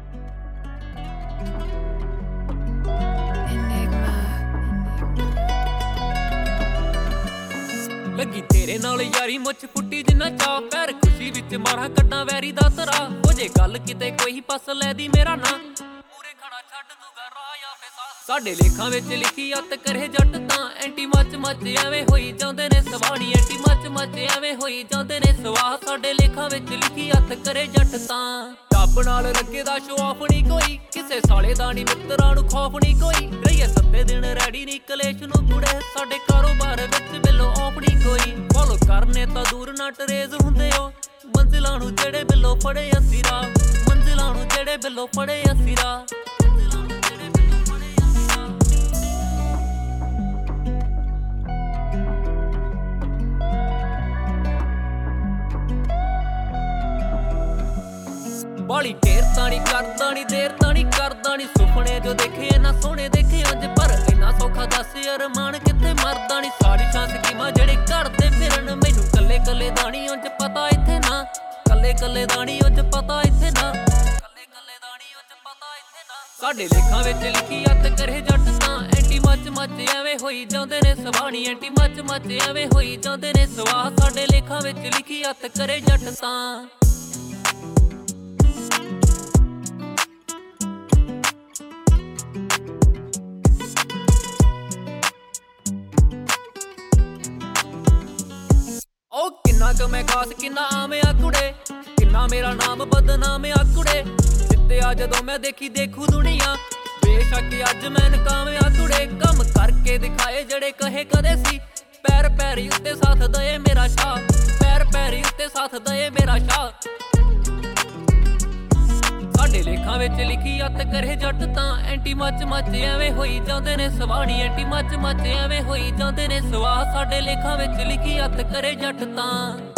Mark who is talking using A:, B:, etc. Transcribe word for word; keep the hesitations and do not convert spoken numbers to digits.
A: ਲੱਗੀ ਤੇਰੇ ਨਾਲ ਯਾਰੀ ਮੁੱਛ ਫੁੱਟੀ ਜਿੰਨਾ ਚਾਅ ਪੈਰ ਖੁਸ਼ੀ ਵਿੱਚ ਮਾਰਾਂ ਕੱਢਾਂ ਵੈਰੀ ਦਾ ਤਰਾ ਹੋ ਜੇ ਗੱਲ ਕਿਤੇ ਕੋਈ ਪਾਸ ਲੈ ਦੀ ਮੇਰਾ ਨਾਂ ਪੂਰੇ ਖੜਾ ਛੱਡ ਦੂਗਾ ਰਾਹ ਜਾਂ ਫੇਸਾ ਸਾਡੇ ਲੇਖਾਂ ਵਿੱਚ ਲਿਖੀ ਅੱਤ ਕਰੇ ਜੱਟ ਤਾਂ ਐਂਟੀ ਮੱਚ ਮੱਚ ਐਵੇਂ ਹੋਈ ਜਾਂਦੇ ਨੇ ਸਵਾਣੀ ਐਂਟੀ ਮੱਚ ਮੱਚ ਐਵੇਂ ਹੋਈ ਜਾਂਦੇ ਨੇ ਸਵਾਹ ਸਾਡੇ ਲੇਖਾਂ ਵਿੱਚ ਲਿਖੀ ਅੱਤ ਕਰੇ ਜੱਟ ਤਾਂ ਰੱਬ ਨਾਲ ਲੱਗੇ ਦਾ ਸ਼ੋ ਆਫ ਨਹੀਂ ਕੋਈ ਕਿਸੇ ਸਾਲੇ ਦਾ ਨੀ ਮਿੱਤਰਾਂ ਨੂੰ ਖੌਫ ਨਹੀਂ ਕੋਈ ਰਹੀਏ ਸੱਤੇ ਦਿਨ ਰੈਡੀ ਨੀ ਕਲੇਸ਼ ਨੂੰ ਕੁੜੇ ਸਾਡੇ ਕਾਰੋਬਾਰ ਵਿੱਚ ਬਿੱਲੋ ਆਫ ਨਹੀਂ ਕੋਈ ਫੋਲੋ ਕਰਨੇ ਤਾਂ ਦੂਰ ਨਾ ਟਰੇਜ਼ ਹੁੰਦੇ ਹੋ ਮੰਜ਼ਿਲਾਂ ਨੂੰ ਜਿਹੜੇ ਬਿੱਲੋ ਫੜੇ ਅਸੀਂ ਰਾਹ ਮੰਜ਼ਿਲਾਂ ਨੂੰ ਜਿਹੜੇ ਬਿੱਲੋ ਫੜੇ ਅਸੀਂ ਰਾਹ ਬਾਲੀ ਢੇਰ ਤਾਂ ਨੀ ਕਰਦਾ ਨੀ ਦੇਰ ਤਾਂ ਨੀ ਕਰਦਾ ਨੀ ਸੁਪਨੇ ਜੋ ਦੇਖੇ ਨਾ ਸੋਹਣੇ ਦੇਖੇ ਅੱਜ ਪਰ ਇੰਨਾ ਸੌਖਾ ਦੱਸ ਯਾਰ ਮਾਣ ਕਿੱਥੇ ਮਰਦਾ ਨੀ ਸਾਰੀ ਛਾਂ ਸਕੀਮਾਂ ਜਿਹੜੇ ਘੜਦੇ ਫਿਰਨ ਮੈਨੂੰ ਕੱਲੇ ਕੱਲੇ ਦਾਣੀ ਉਂਝ ਪਤਾ ਇੱਥੇ ਨਾ ਕੱਲੇ ਕੱਲੇ ਦਾਣੀ ਉਂਝ ਪਤਾ ਇੱਥੇ ਨਾ ਕੱਲੇ ਕੱਲੇ ਦਾਣੀ ਉਂਝ ਪਤਾ ਇੱਥੇ ਨਾ ਸਾਡੇ ਲੇਖਾਂ ਵਿੱਚ ਲਿਖੀ ਅੱਤ ਕਰੇ ਜੱਟ ਤਾਂ ਐਂਟੀ ਮੱਚ ਮੱਚ ਐਵੇਂ ਹੋਈ ਜਾਂਦੇ ਨੇ ਸਵਾਣੀ ਐਂਟੀ ਮੱਚ ਮੱਚ ਐਵੇਂ ਹੋਈ ਜਾਂਦੇ ਨੇ ਸਵਾਹ ਸਾਡੇ ਲੇਖਾਂ ਵਿੱਚ ਲਿਖੀ ਅੱਤ ਕਰੇ ਜੱਟ ਤਾਂ ਕਿੰਨਾ ਕੁ ਮੈਂ ਖਾਸ ਕਿੰਨਾ ਆਮਿਆ ਕੁੜੇ ਕਿੰਨਾ ਮੇਰਾ ਨਾਮ ਬਦਨਾਮ ਆ ਕੁੜੇ ਜਿੱਤਿਆ ਜਦੋਂ ਮੈਂ ਦੇਖੀ ਦੇਖੂ ਦੁਨੀਆ ਬੇਸ਼ੱਕ ਅੱਜ ਮੈਂ ਨਕਾਮ ਆ ਕੁੜੇ ਕੰਮ ਕਰਕੇ ਦਿਖਾਏ ਜਿਹੜੇ ਕਹੇ ਕਦੇ ਸੀ ਪੈਰ ਪੈਰੀ ਉੱਤੇ ਸਾਥ ਦਏ ਮੇਰਾ ਸ਼ਾਹ ਪੈਰ ਪੈਰੀ ਉੱਤੇ ਸਾਥ ਦਏ ਮੇਰਾ ਸ਼ਾਹ ਸਾਡੇ ਲੇਖਾਂ ਵਿੱਚ ਲਿਖੀ ਅੱਤ ਕਰੇ ਜੱਟ ਤਾਂ ਐਂਟੀ ਮੱਚ ਮੱਚ ਐਵੇਂ ਹੋਈ ਜਾਂਦੇ ਨੇ ਸਵਾਣੀ ਐਂਟੀ ਮੱਚ ਮੱਚ ਐਵੇਂ ਹੋਈ ਜਾਂਦੇ ਨੇ ਸਵਾਹ ਸਾਡੇ ਲੇਖਾਂ ਵਿੱਚ ਲਿਖੀ ਅੱਤ ਕਰੇ ਜੱਟ ਤਾਂ